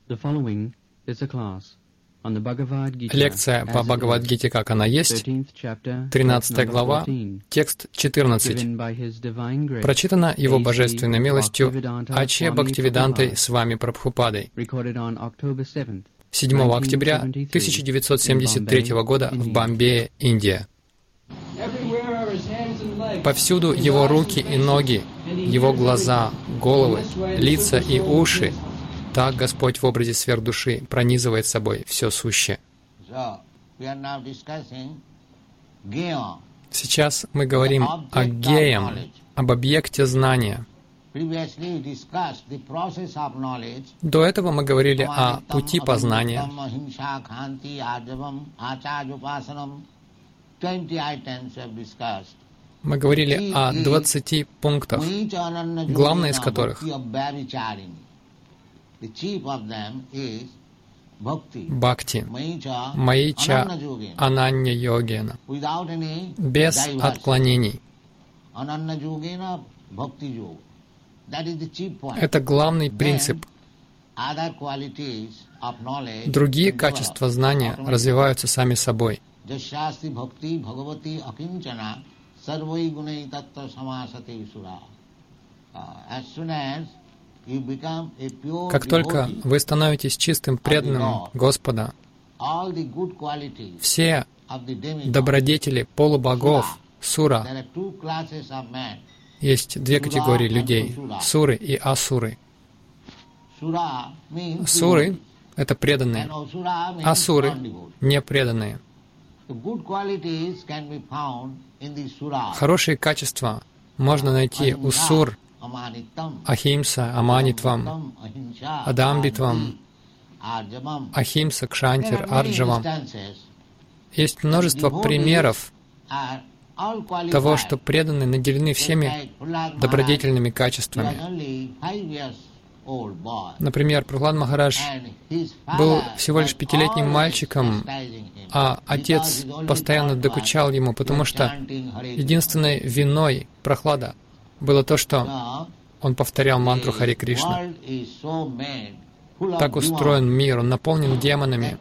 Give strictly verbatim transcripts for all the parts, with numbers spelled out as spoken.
Лекция по Бхагавад-гите, как она есть, тринадцатая глава, текст четырнадцать. Прочитана Его Божественной милостью Ачья Бхактивидантой с вами Прабхупадой. седьмого октября тысяча девятьсот семьдесят третьего года в Бомбее, Индия. Повсюду Его руки и ноги, Его глаза, головы, лица и уши. Так Господь в образе сверхдуши пронизывает собой все сущее. Сейчас мы говорим о геям, об объекте знания. До этого мы говорили о пути познания. Мы говорили о двадцати пунктах, главное из которых — бхакти, маича ананья йогена, без отклонений. Это главный принцип. Другие качества знания развиваются сами собой. Как только вы становитесь чистым преданным Господа, все добродетели полубогов, сура, есть две категории людей — суры и асуры. Суры — это преданные, асуры — непреданные. Хорошие качества можно найти у сур: ахимса, аманитвам, адамбитвам, ахимса, кшантир, арджавам. Есть множество примеров того, что преданные наделены всеми добродетельными качествами. Например, Прахлад Махарадж был всего лишь пятилетним мальчиком, а отец постоянно докучал ему, потому что единственной виной Прахлада было то, что он повторял мантру Харе Кришна. Так устроен мир, он наполнен демонами.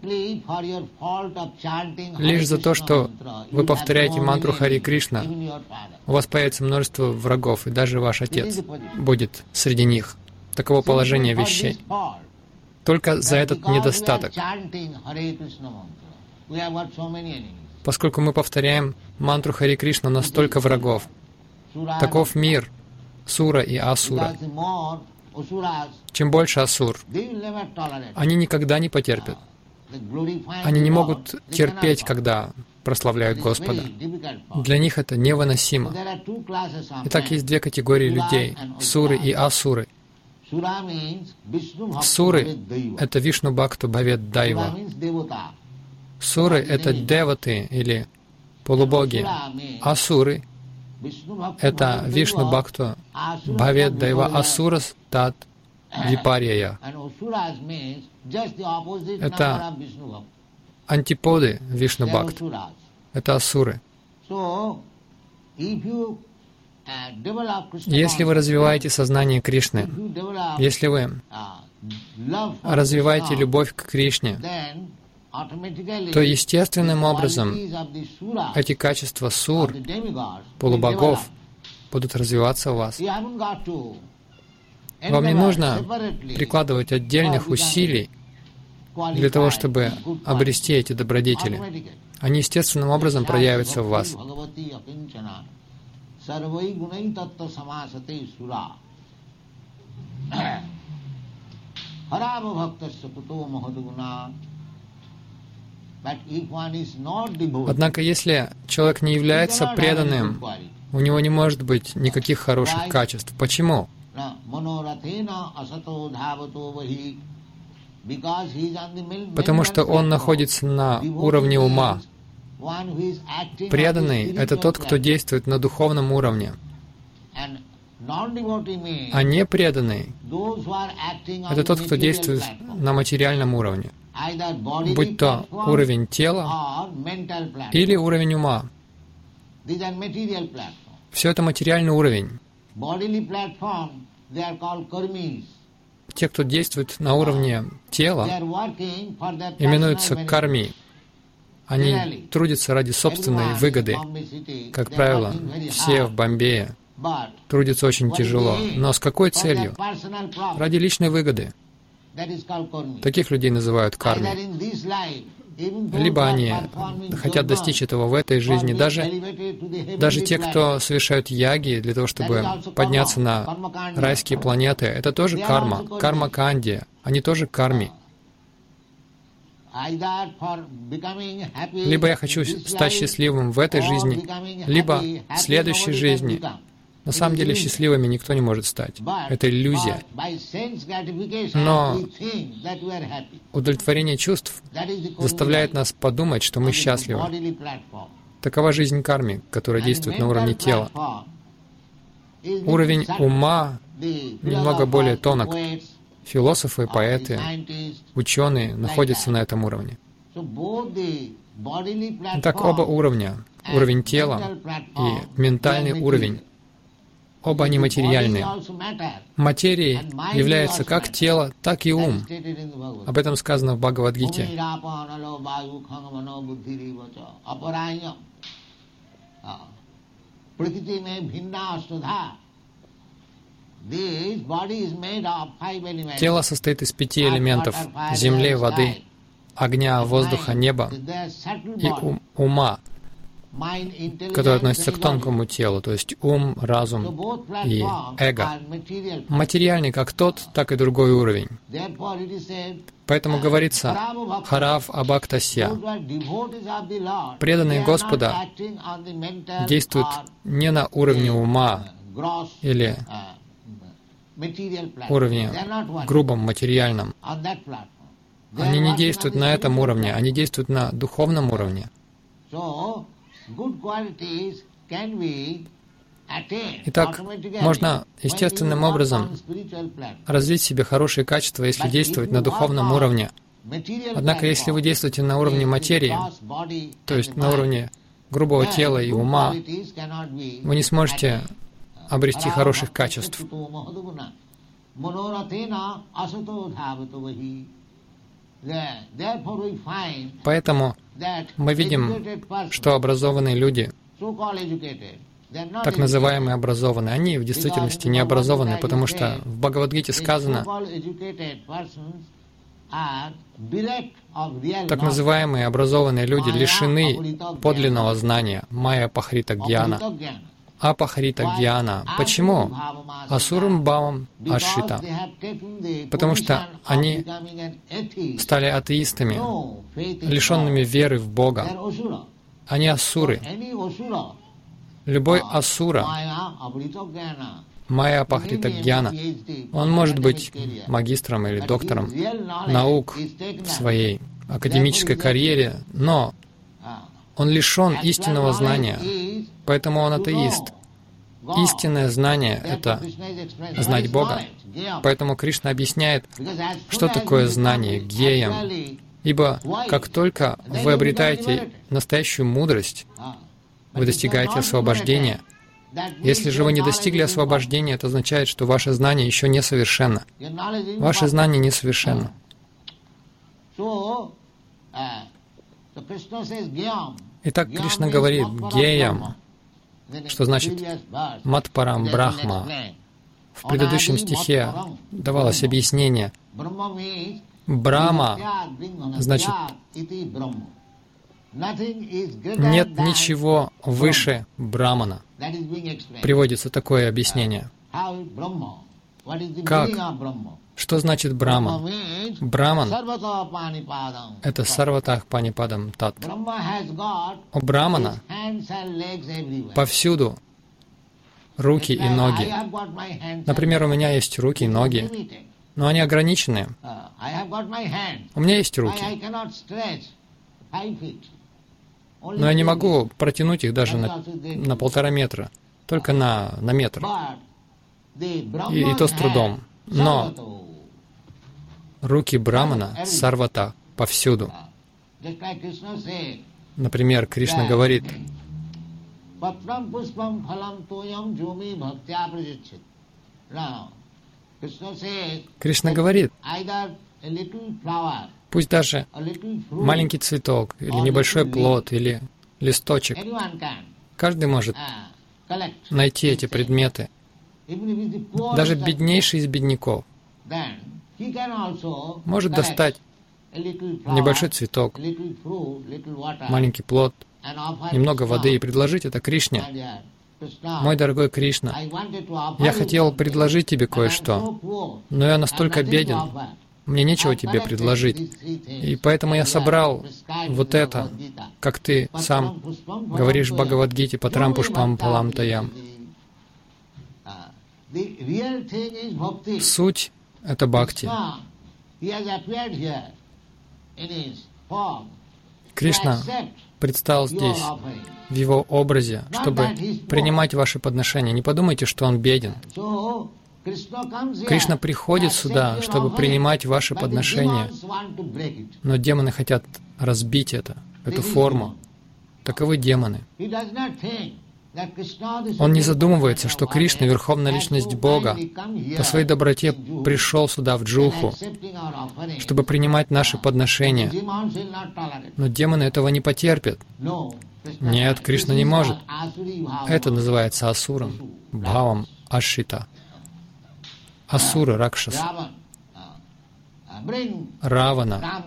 Лишь за то, что вы повторяете мантру Харе Кришна, у вас появится множество врагов, и даже ваш отец будет среди них. Таково положение вещей. Только за этот недостаток. Поскольку мы повторяем мантру Харе Кришна, у нас столько врагов. Таков мир, сура и асура. Чем больше асур, они никогда не потерпят. Они не могут терпеть, когда прославляют Господа. Для них это невыносимо. Итак, есть две категории людей — суры и асуры. Суры — это Вишну Бхакту Бхавет Дайва. Суры — это деваты или полубоги. Асуры — это Вишну Бхакту Бхавет Дайва Асурас Тат Випарьяя. Это антиподы Вишну Бхакт. Это асуры. Если вы развиваете сознание Кришны, если вы развиваете любовь к Кришне, то естественным образом эти качества сур, полубогов, будут развиваться у вас. Вам не нужно прикладывать отдельных усилий для того, чтобы обрести эти добродетели. Они естественным образом проявятся в вас. Однако, если человек не является преданным, у него не может быть никаких хороших качеств. Почему? Потому что он находится на уровне ума. Преданный — это тот, кто действует на духовном уровне. А непреданный — это тот, кто действует на материальном уровне, будь то уровень тела или уровень ума. Все это материальный уровень. те, кто действует на уровне тела, именуются карми. Они трудятся ради собственной выгоды. Как правило, все в Бомбее трудятся очень тяжело. Но с какой целью? Ради личной выгоды. Таких людей называют карми. Либо они хотят достичь этого в этой жизни. Даже, даже те, кто совершают яги для того, чтобы подняться на райские планеты, это тоже карма, карма-канди. Они тоже карми. Либо я хочу стать счастливым в этой жизни, либо в следующей жизни. На самом деле счастливыми никто не может стать. Это иллюзия. Но удовлетворение чувств заставляет нас подумать, что мы счастливы. Такова жизнь карми, которая действует на уровне тела. Уровень ума немного более тонок. Философы, поэты, ученые находятся на этом уровне. Итак, оба уровня, уровень тела и ментальный уровень, оба они материальные. Материей является как тело, так и ум. Об этом сказано в Бхагавад-гите. Тело состоит из пяти элементов — земли, воды, огня, воздуха, неба и ум, ума, который относится к тонкому телу, то есть ум, разум и эго. Материальный как тот, так и другой уровень. Поэтому говорится «Харав абактасья». Преданные Господа действуют не на уровне ума или уровне грубом, материальном. Они не действуют на этом уровне, они действуют на духовном уровне. Итак, можно естественным образом развить в себе хорошие качества, если действовать на духовном уровне. Однако, если вы действуете на уровне материи, то есть на уровне грубого тела и ума, вы не сможете обрести хороших качеств. Поэтому мы видим, что образованные люди, так называемые образованные, они в действительности не образованы, потому что в Бхагавад-гите сказано, так называемые образованные люди лишены подлинного знания, майя пахрита гьяна. Апахрита гьяна. Почему? Асурам бхавам ашрита. Потому что они стали атеистами, лишенными веры в Бога. Они асуры. Любой асура, майя апахрита гьяна, он может быть магистром или доктором наук в своей академической карьере, но он лишен истинного знания. Поэтому он атеист. Истинное знание — это знать Бога. Поэтому Кришна объясняет, что такое знание, гьеям. Ибо как только вы обретаете настоящую мудрость, вы достигаете освобождения. Если же вы не достигли освобождения, это означает, что ваше знание еще несовершенно. Ваше знание несовершенно. Итак, Кришна говорит «гьеям», что значит «матпарам брахма». В предыдущем стихе давалось объяснение. Брахма значит «нет ничего выше Брамана». Приводится такое объяснение. Как? Что значит Брахма? Браман — это сарватах панипадам тат. У Брамана повсюду руки и ноги. Например, у меня есть руки и ноги, но они ограничены. У меня есть руки, но я не могу протянуть их даже на, на полтора метра, только на, на метр. И, и то с трудом. Но руки Брамана сарвата, повсюду. Например, Кришна говорит, Кришна говорит, пусть даже маленький цветок, или небольшой плод, или листочек, каждый может найти эти предметы, даже беднейший из бедняков может достать небольшой цветок, маленький плод, немного воды и предложить это Кришне. Мой дорогой Кришна, я хотел предложить тебе кое-что, но я настолько беден, мне нечего тебе предложить. И поэтому я собрал вот это, как ты сам говоришь в Бхагавад-гите, «Патрам пушпам палам таям». Суть — это бхакти. Кришна предстал здесь, в его образе, чтобы принимать ваши подношения. Не подумайте, что он беден. Кришна приходит сюда, чтобы принимать ваши подношения, но демоны хотят разбить это, эту форму. Таковы демоны. Он не задумывается, что Кришна, Верховная Личность Бога, по своей доброте пришел сюда, в Джуху, чтобы принимать наши подношения. Но демоны этого не потерпят. Нет, Кришна не может. Это называется асуром, бхавам ашрита. Асуры, ракшас, Равана.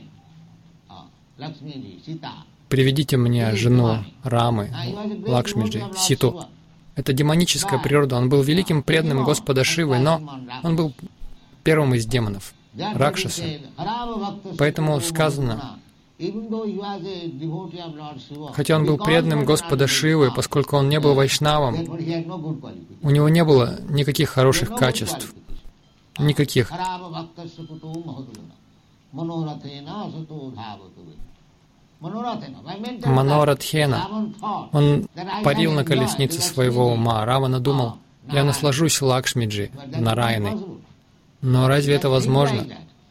Приведите мне жену Рамы, Лакшмиджи, Ситу. Это демоническая природа. Он был великим преданным Господа Шивы, но он был первым из демонов, ракшасы. Поэтому сказано, хотя он был преданным Господа Шивы, поскольку он не был вайшнавом, у него не было никаких хороших качеств. Никаких. Манорадхена. Он парил на колеснице своего ума. Равана думал, я наслажусь Лакшмиджи, Нараяной. Но разве это возможно?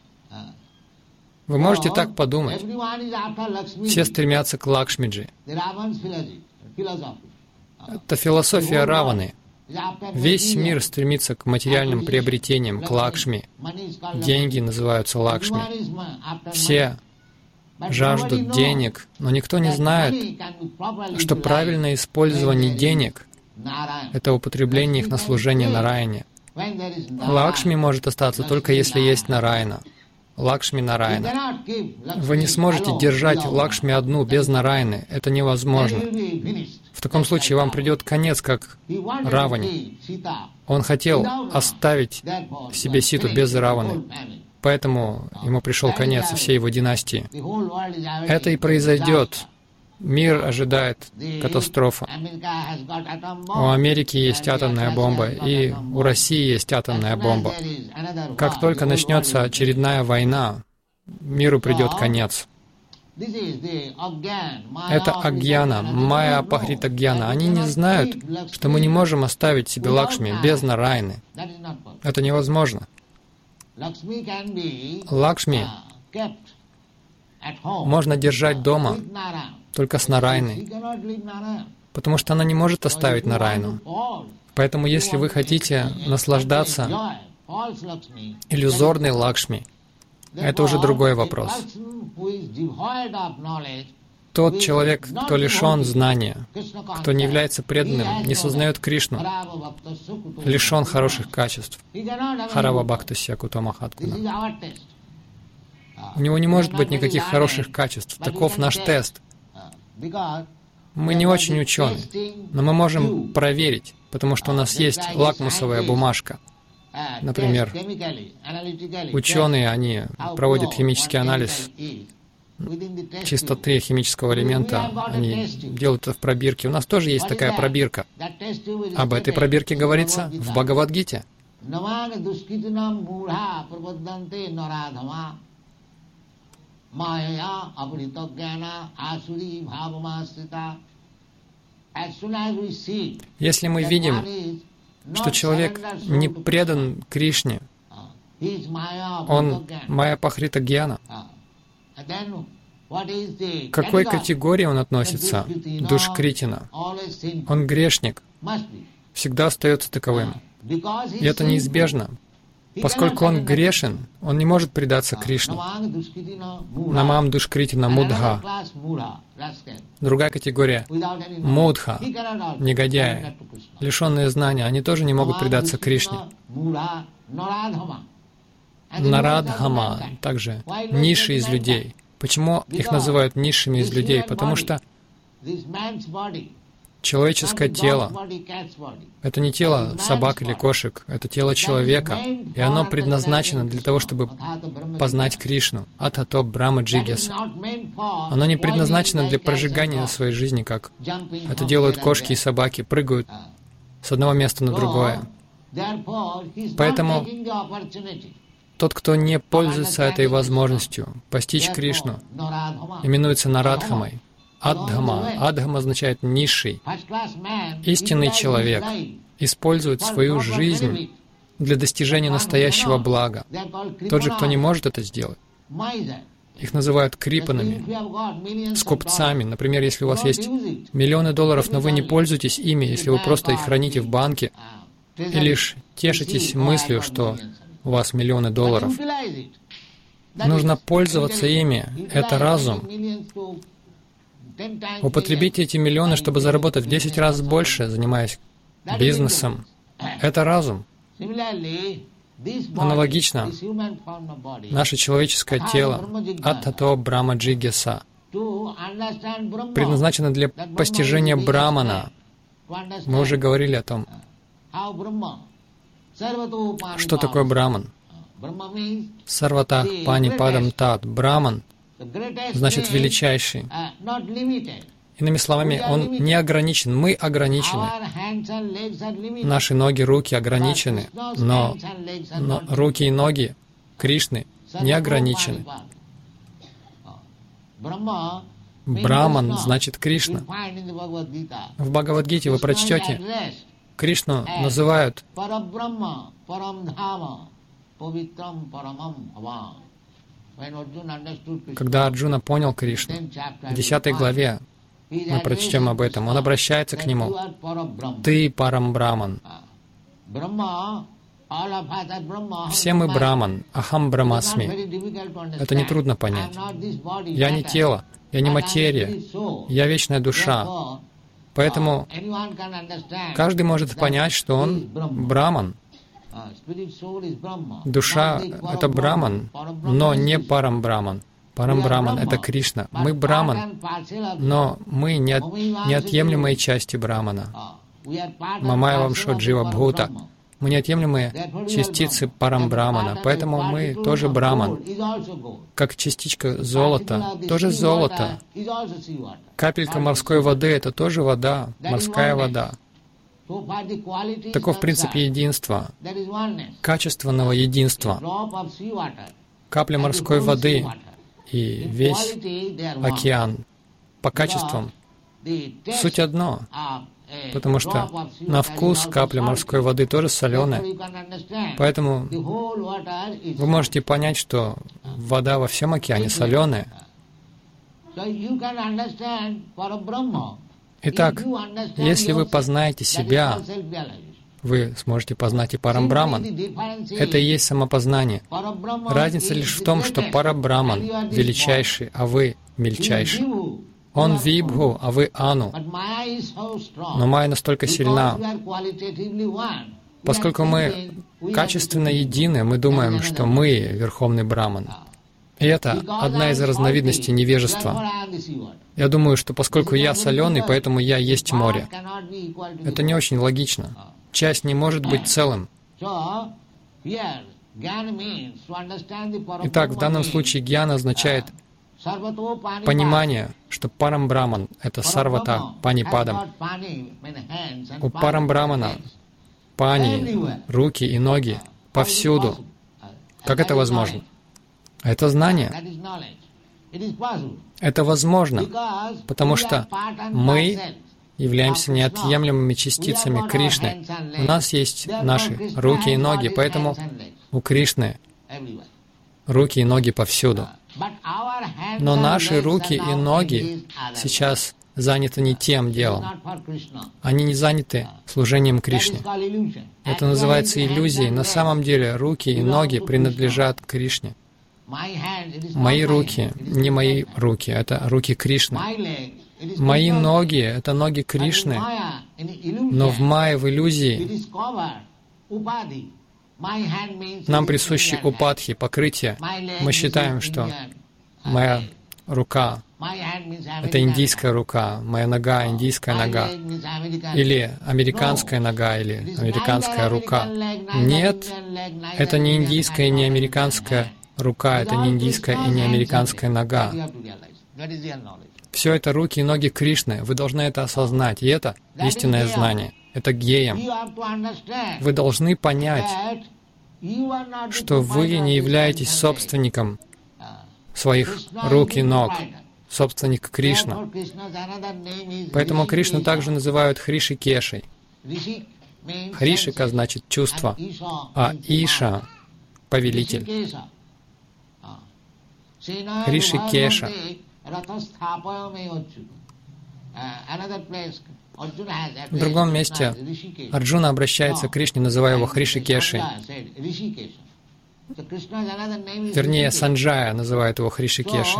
Вы можете так подумать. Все стремятся к Лакшмиджи. Это философия Раваны. Весь мир стремится к материальным приобретениям, к Лакшми. Деньги называются Лакшми. Все жаждут денег, но никто не знает, что правильное использование денег — это употребление их на служение Нараяне. Лакшми может остаться только если есть Нараяна. Лакшми Нараяна. Вы не сможете держать Лакшми одну без Нараяны. Это невозможно. В таком случае вам придет конец, как Раване. Он хотел оставить себе Ситу без Раваны. Поэтому ему пришел конец всей его династии. Это и произойдет. Мир ожидает катастрофа. У Америки есть атомная бомба, и у России есть атомная бомба. Как только начнется очередная война, миру придет конец. Это агьяна, майя апахрита гьяна. Они не знают, что мы не можем оставить себе Лакшми без Нараяны. Это невозможно. Лакшми можно держать дома только с Нараяной, потому что она не может оставить Нараяну. Поэтому, если вы хотите наслаждаться иллюзорной Лакшми, это уже другой вопрос. Тот человек, кто лишен знания, кто не является преданным, не сознает Кришну, лишен хороших качеств. Харава Бхактасья Куто Махаткуна. У него не может быть никаких хороших качеств. Таков наш тест. Мы не очень ученые, но мы можем проверить, потому что у нас есть лакмусовая бумажка. Например, ученые, они проводят химический анализ чистоты химического элемента, они делают это в пробирке. У нас тоже есть такая пробирка. Об этой пробирке говорится в Бхагавад-гите. Если мы видим, что человек не предан Кришне, он майя апахрита гьяна, к какой категории он относится? Душкритина. Он грешник, всегда остается таковым. И это неизбежно, Поскольку он грешен, он не может предаться Кришне. Намам душкритина мудха. Другая категория — мудха, негодяи, лишенные знания, они тоже не могут предаться Кришне. Нарадхама, также низшие из людей. Почему их называют низшими из людей? Потому что человеческое тело — это не тело собак или кошек, это тело человека, и оно предназначено для того, чтобы познать Кришну. Атхато Брахма Джигьяса. Оно не предназначено для прожигания своей жизни, как это делают кошки и собаки, прыгают с одного места на другое. Поэтому тот, кто не пользуется этой возможностью постичь Кришну, именуется Нарадхамой. Адхама. Адхама означает низший. Истинный человек использует свою жизнь для достижения настоящего блага. Тот же, кто не может это сделать, их называют крипанами, скупцами. Например, если у вас есть миллионы долларов, но вы не пользуетесь ими, если вы просто их храните в банке и лишь тешитесь мыслью, что у вас миллионы долларов. Нужно пользоваться ими. Это разум. Употребите эти миллионы, чтобы заработать в десять раз больше, занимаясь бизнесом. Это разум. Аналогично, наше человеческое тело, Аттато Брахма Джигьяса, предназначено для постижения Брамана. Мы уже говорили о том, что такое Браман. Сарватах Пани Падам Тат. Браман значит величайший. Иными словами, он не ограничен, мы ограничены. Наши ноги, руки ограничены, но, но руки и ноги Кришны не ограничены. Браман значит Кришна. В Бхагавад-гите вы прочтете, Кришну называют когда Арджуна понял Кришну, в десятой главе мы прочтем об этом, он обращается к нему: «Ты Парам Браман». Все мы Браман, Ахам Брамасми. Это нетрудно понять. Я не тело, я не материя, я вечная душа. Поэтому каждый может понять, что он Браман. Душа — это Браман, но не Парам Браман. Парам Браман — это Кришна. Мы Браман, но мы не от, неотъемлемые части Брамана. Мамаевам Шоджива Бхута. Мы неотъемлемые частицы Парам Брамана, поэтому мы тоже Браман. Как частичка золота, тоже золото. Капелька морской воды — это тоже вода, морская вода. Таков принцип единства, качественного единства. Капля морской воды и весь океан по качествам суть одно, потому что на вкус капля морской воды тоже соленая. Поэтому вы можете понять, что вода во всем океане соленая. Итак, если вы познаете себя, вы сможете познать и Парамбраман. Это и есть самопознание. Разница лишь в том, что Парабраман величайший, а вы мельчайший. Он Вибху, а вы Ану. Но Майя настолько сильна. Поскольку мы качественно едины, мы думаем, что мы Верховный Браман. И это одна из разновидностей невежества. Я думаю, что поскольку я соленый, поэтому я есть море. Это не очень логично. Часть не может быть целым. Итак, в данном случае гьяна означает понимание, что Парамбраман — это Сарвата Панипадам. У Парамбрамана пани, руки и ноги повсюду. Как это возможно? Это знание. Это возможно, потому что мы являемся неотъемлемыми частицами Кришны. У нас есть наши руки и ноги, поэтому у Кришны руки и ноги повсюду. Но наши руки и ноги сейчас заняты не тем делом. Они не заняты служением Кришне. Это называется иллюзией. На самом деле руки и ноги принадлежат Кришне. Мои руки не мои руки, это руки Кришны. Мои ноги — это ноги Кришны. Но в майя, в иллюзии, нам присущи упадхи, покрытие. Мы считаем, что моя рука — это индийская рука, моя нога — индийская нога, или американская нога, или американская рука. Нет, это не индийская и не американская рука, это не индийская и не американская нога. Все это руки и ноги Кришны. Вы должны это осознать, и это истинное знание. Это гьеям. Вы должны понять, что вы не являетесь собственником своих рук и ног, собственник Кришна. Поэтому Кришну также называют Хришикешей. Хришика значит чувство, а Иша — повелитель. Хришикеша. В другом месте Арджуна обращается к Кришне, называя его Хришикешей. Вернее, Санджая называет его Хришикешей.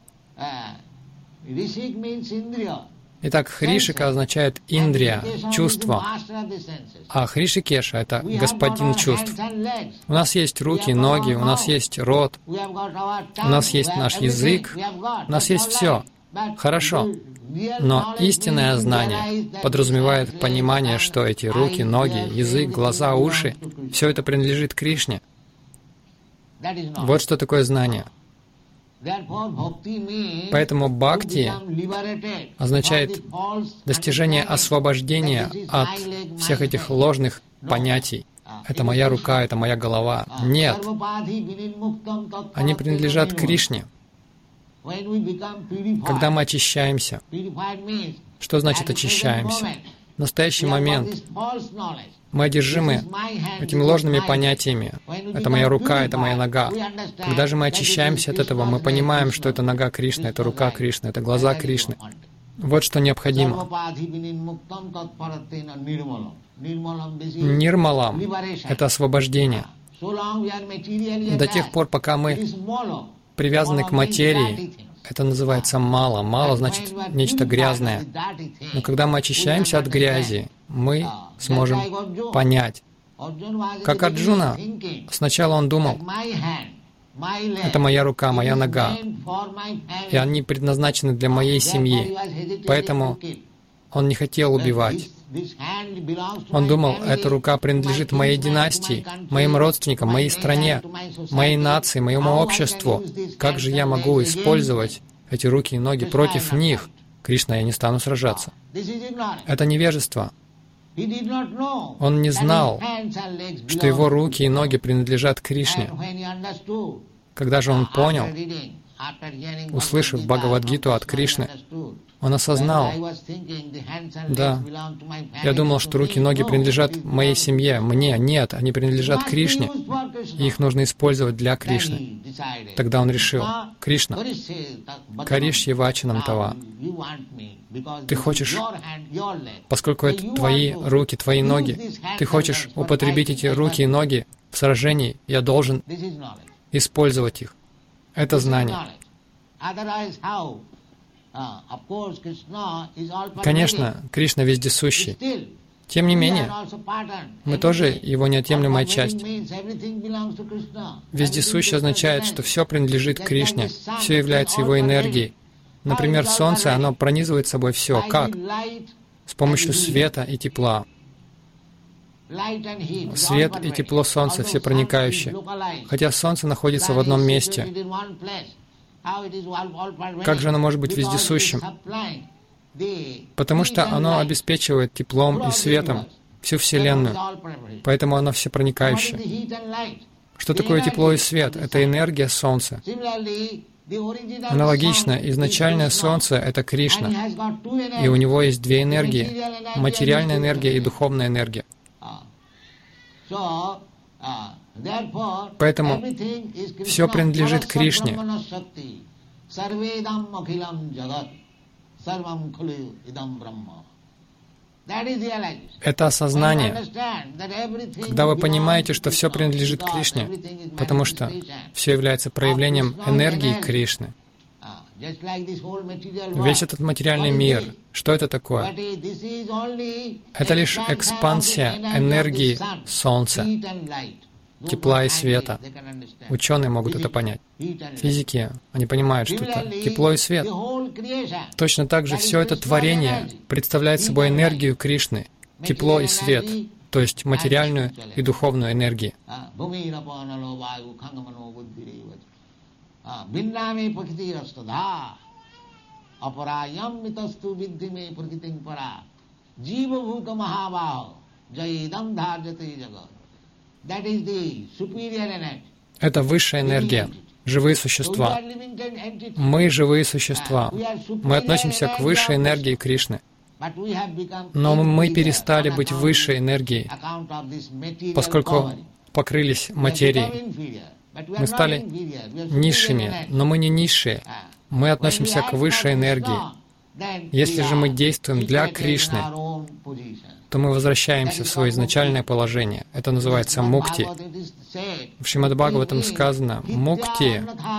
Итак, Хришика означает индрия, чувство, а Хришикеша — это господин чувств. У нас есть руки, ноги, у нас есть рот, у нас есть наш язык, у нас есть все. Хорошо. Но истинное знание подразумевает понимание, что эти руки, ноги, язык, глаза, уши — все это принадлежит Кришне. Вот что такое знание. Поэтому бхакти означает достижение освобождения от всех этих ложных понятий. Это моя рука, это моя голова. Нет. Они принадлежат Кришне. Когда мы очищаемся, что значит очищаемся? В настоящий момент мы одержимы этими ложными понятиями. Это моя рука, это моя нога. Когда же мы очищаемся от этого, мы понимаем, что это нога Кришны, это рука Кришны, это глаза Кришны. Вот что необходимо. Нирмалам — это освобождение. До тех пор, пока мы привязаны к материи, это называется мала. Мала значит нечто грязное. Но когда мы очищаемся от грязи, мы сможем понять. Как Арджуна, сначала он думал, это моя рука, моя нога, и они предназначены для моей семьи, поэтому он не хотел убивать. Он думал, эта рука принадлежит моей династии, моим родственникам, моей стране, моей нации, моему обществу. Как же я могу использовать эти руки и ноги против них? Кришна, я не стану сражаться. Это невежество. Он не знал, что его руки и ноги принадлежат Кришне. Когда же он понял, услышав Бхагавад-гиту от Кришны, он осознал, да, я думал, что руки и ноги принадлежат моей семье, мне. Нет, они принадлежат Кришне, и их нужно использовать для Кришны. Тогда он решил, Кришна, каришье вачанам тава. Ты хочешь, поскольку это твои руки, твои ноги, ты хочешь употребить эти руки и ноги в сражении, я должен использовать их. Это знание. Конечно, Кришна вездесущий. Тем не менее, мы тоже его неотъемлемая часть. Вездесущий означает, что все принадлежит Кришне, все является его энергией. Например, солнце, оно пронизывает собой все. Как? С помощью света и тепла. Свет и тепло солнца все проникающие. Хотя солнце находится в одном месте. Как же оно может быть вездесущим? Потому что оно обеспечивает теплом и светом всю Вселенную. Поэтому оно всепроникающее. Что такое тепло и свет? Это энергия Солнца. Аналогично, изначальное Солнце — это Кришна. И у него есть две энергии — материальная энергия и духовная энергия. Поэтому все принадлежит Кришне. Это осознание, когда вы понимаете, что все принадлежит Кришне, потому что все является проявлением энергии Кришны. Весь этот материальный мир, что это такое? Это лишь экспансия энергии Солнца, тепла и света. Ученые могут это понять. Физики, они понимают, что это тепло и свет. Точно так же все это творение представляет собой энергию Кришны, тепло и свет, то есть материальную и духовную энергии. Это высшая энергия, живые существа. Мы живые существа. Мы относимся к высшей энергии Кришны. Но мы перестали быть высшей энергией, поскольку покрылись материей. Мы стали низшими, но мы не низшие. Мы относимся к высшей энергии. Если же мы действуем для Кришны, то мы возвращаемся в свое изначальное положение. Это называется мукти. В Шримад Бхагаватам сказано «мукти».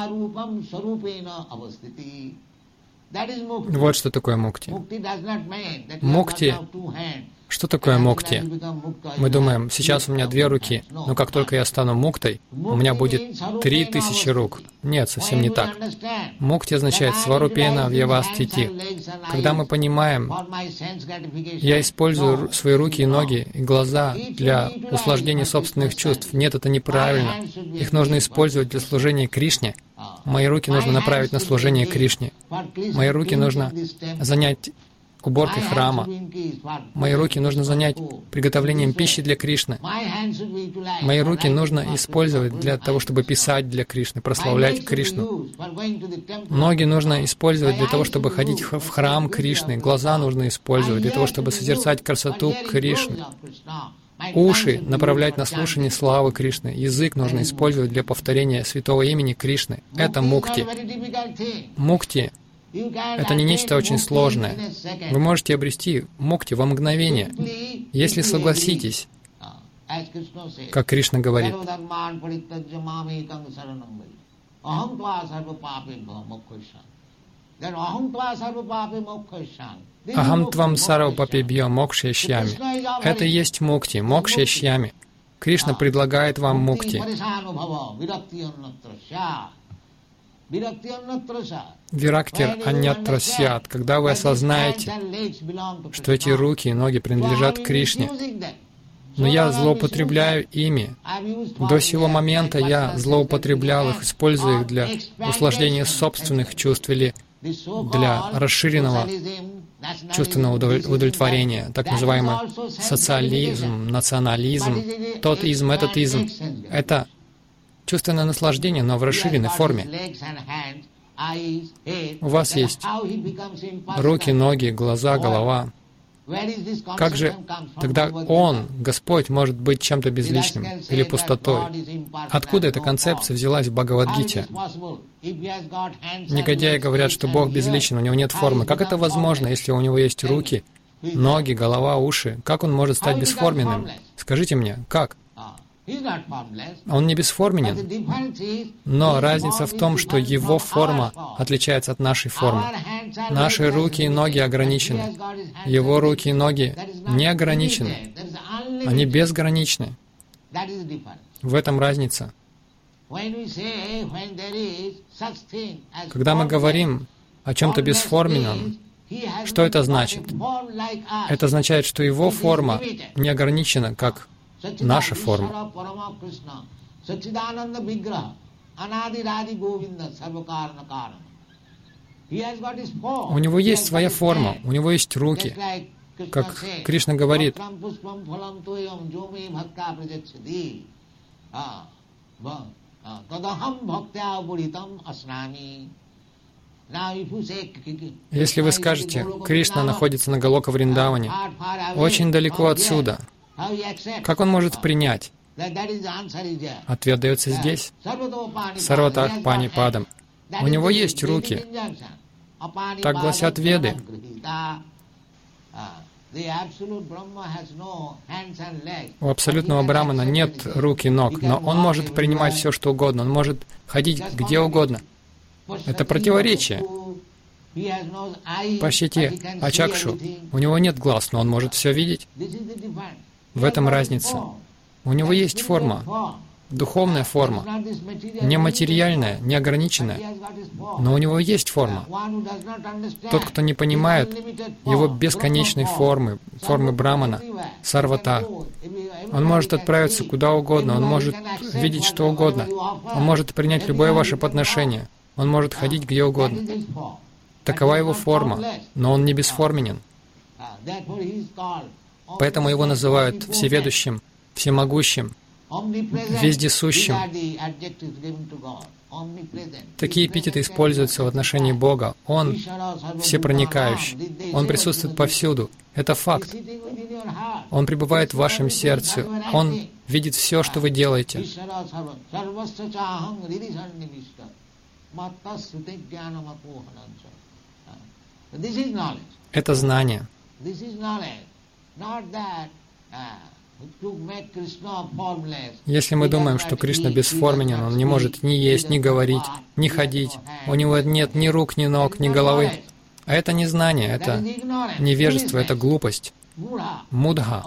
Вот что такое мукти. Мукти. Что такое мукти? Мы думаем, сейчас у меня две руки, но как только я стану муктой, у меня будет три тысячи рук. Нет, совсем не так. Мукти означает сварупена вьявастити. Когда мы понимаем, я использую свои руки и ноги и глаза для услаждения собственных чувств. Нет, это неправильно. Их нужно использовать для служения Кришне. Мои руки нужно направить на служение Кришне. Мои руки нужно занять уборкой храма. Мои руки нужно занять приготовлением пищи для Кришны. Мои руки нужно использовать для того, чтобы писать для Кришны, прославлять Кришну. Ноги нужно использовать для того, чтобы ходить в храм Кришны. Глаза нужно использовать для того, чтобы созерцать красоту Кришны. Уши направлять на слушание славы Кришны. Язык нужно использовать для повторения святого имени Кришны. Это мукти. Мукти — это не нечто очень сложное. Вы можете обрести мукти во мгновение, если согласитесь, как Кришна говорит. Ахам твам сарва папибьё мокшешьями. Это и есть мукти, мокшешьями. Кришна предлагает вам мукти. Вирактир аньятрасьят, когда вы осознаете, что эти руки и ноги принадлежат Кришне, но я злоупотребляю ими. До сего момента я злоупотреблял их, используя их для услаждения собственных чувств или для расширенного чувственного удовлетворения, так называемый социализм, национализм, тот изм, этот изм. Это чувственное наслаждение, но в расширенной форме. У вас есть руки, ноги, глаза, голова. Как же тогда Он, Господь, может быть чем-то безличным или пустотой? Откуда эта концепция взялась в Бхагавад-гите? Негодяи говорят, что Бог безличен, у Него нет формы. Как это возможно, если у Него есть руки, ноги, голова, уши? Как Он может стать бесформенным? Скажите мне, как? Он не бесформенен, но разница в том, что Его форма отличается от нашей формы. Наши руки и ноги ограничены. Его руки и ноги не ограничены. Они безграничны. В этом разница. Когда мы говорим о чем-то бесформенном, что это значит? Это означает, что Его форма не ограничена, как наша форма. У Него есть своя форма, у Него есть руки. Как Кришна говорит, если вы скажете, Кришна находится на Галока-Вриндаване, очень далеко отсюда, как Он может принять? Ответ дается здесь. Сарватах пани падам. У Него есть руки. Так гласят Веды. У абсолютного Брамана нет рук и ног, но он может принимать все, что угодно, он может ходить где угодно. Это противоречие. Пощите Ачакшу. У него нет глаз, но он может все видеть. В этом разница. У него есть форма, духовная форма, нематериальная, неограниченная, но у него есть форма. Тот, кто не понимает его бесконечной формы, формы Брамана, Сарвата, он может отправиться куда угодно, он может видеть что угодно, он может принять любое ваше подношение, он может ходить где угодно. Такова его форма, но он не бесформенен. Поэтому его называют всеведущим, всемогущим, вездесущим. Такие эпитеты используются в отношении Бога. Он всепроникающий. Он присутствует повсюду. Это факт. Он пребывает в вашем сердце. Он видит все, что вы делаете. Это знание. Если мы думаем, что Кришна бесформенен, Он не может ни есть, ни говорить, ни ходить, у Него нет ни рук, ни ног, ни головы, а это не знание, это невежество, это глупость. Мудха.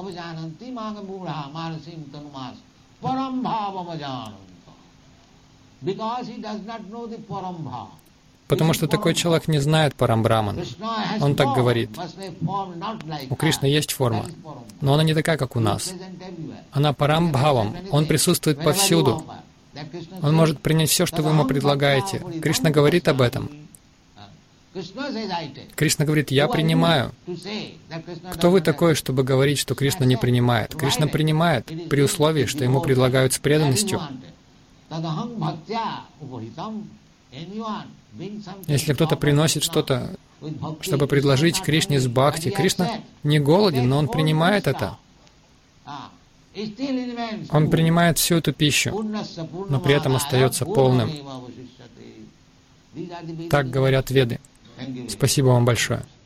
Потому что такой человек не знает Парамбраман. Он так говорит. У Кришны есть форма, но она не такая, как у нас. Она Парамбхавам. Он присутствует повсюду. Он может принять все, что вы ему предлагаете. Кришна говорит об этом. Кришна говорит, я принимаю. Кто вы такой, чтобы говорить, что Кришна не принимает? Кришна принимает при условии, что ему предлагают с преданностью. Если кто-то приносит что-то, чтобы предложить Кришне с бхакти, Кришна не голоден, но он принимает это. Он принимает всю эту пищу, но при этом остается полным. Так говорят Веды. Спасибо вам большое.